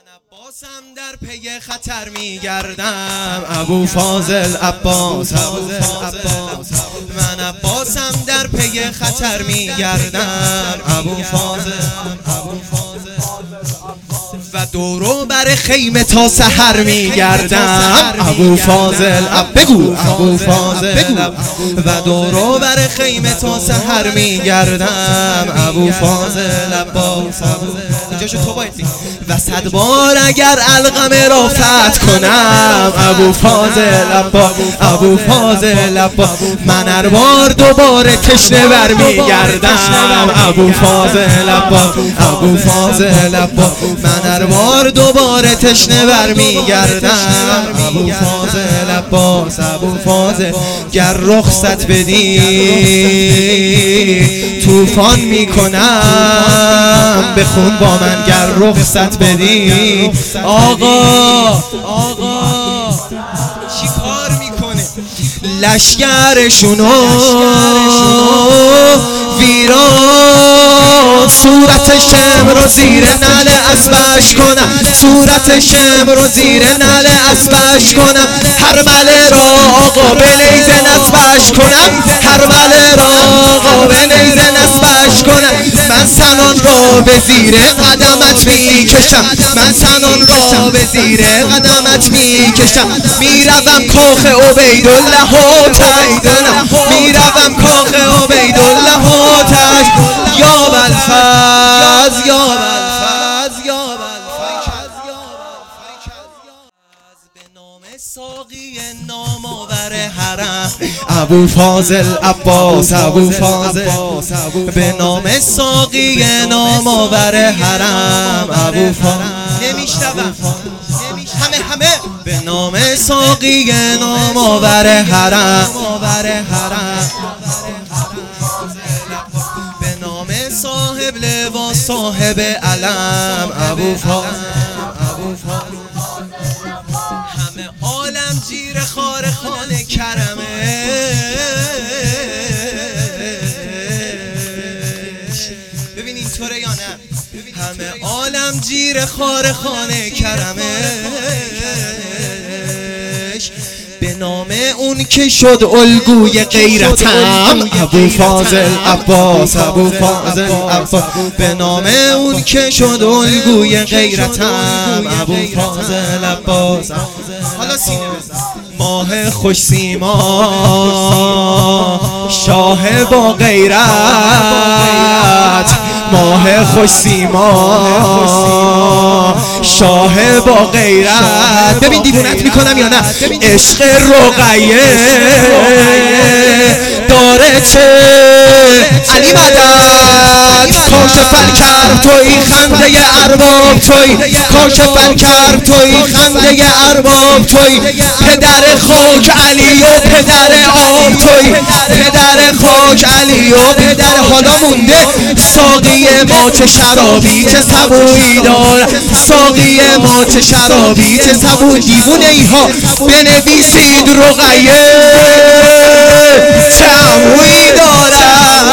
عباسم در پی خطر میگردم، ابو فاضل عباس، من عباسم در پی خطر میگردم، ابو فاضل و دورو بر خیمه تا سحر میگردم، ابو فاضل بگو ابو فاضل و دورو بر خیمه تا سحر میگردم، ابو فاضل عباس. اینجاشو تو بایدی و 100 بار اگر القمه را فتح کنم، ابو فاضل عباس، ابو فاضل عباس. من هر بار دوباره تشنه بر میگردم، ابو فاضل عباس، ابو فاضل عباس. من هر بار دوباره تشنه بر میگردم، ابو فاضل عباس، ابو فاضل. گر رخصت بدی طوفان میکنم، بخون با من گر رخصت بدی. آقا چی کار میکنه؟ لشگرشونو ویران، صورت شمر رو زیر نل اسبش کنم، صورت شمر رو زیر نل اسبش کنم. هر مله را آقا به نیزه نصبش کنم، هر مله را آقا به نیزه نصبش کنم. من سنان را به زیر قدمت میکشم، من سنان را به زیر قدمت میکشم. میروم کاخ عبیدالله و تیدنم، میروم کاخ عبیدالله و تیدنم. یا بلفز، یا بلفز، یا بلفز. به نام ساقی نامآور حرم، ابو فاضل عباس، ابو فاضل. به نام ساقی نامآور حرم، ابو فاضل. نمیشنوم همه به نام ساقی نامآور حرم، به نام صاحب لواس صاحب علم، ابو فاضل. همه عالم جیر خار خانه کرمه، ببین اینطوره یا نه؟ همه عالم جیر خار خانه کرمش. به نام اون که شد الگوی غیرتم، ابو فاضل عباس، ابو فاضل عباس. به نام اون که شد الگوی غیرتم، ابو فاضل عباس. حالا سینه ماه خوش سیما، شاه با غیرت، ماه خوش سیما، شاه با غیرت. ببین دیوونت میکنم یا نه؟ عشق رقیه داره چه علی مدد، کاشفن کرد توی خنده ارباب توی، کاشفن کرد توی خنده ارباب توی. پدر خاک علی و پدر آب توی، پدر خاک علی و پدر. حالا مونده ساقی ما چه شرابی چه سبویی داره، ساقی ما چه شرابی چه سبویی. دیوونه ای ها بنویسید رقیه چه عمویی دارد،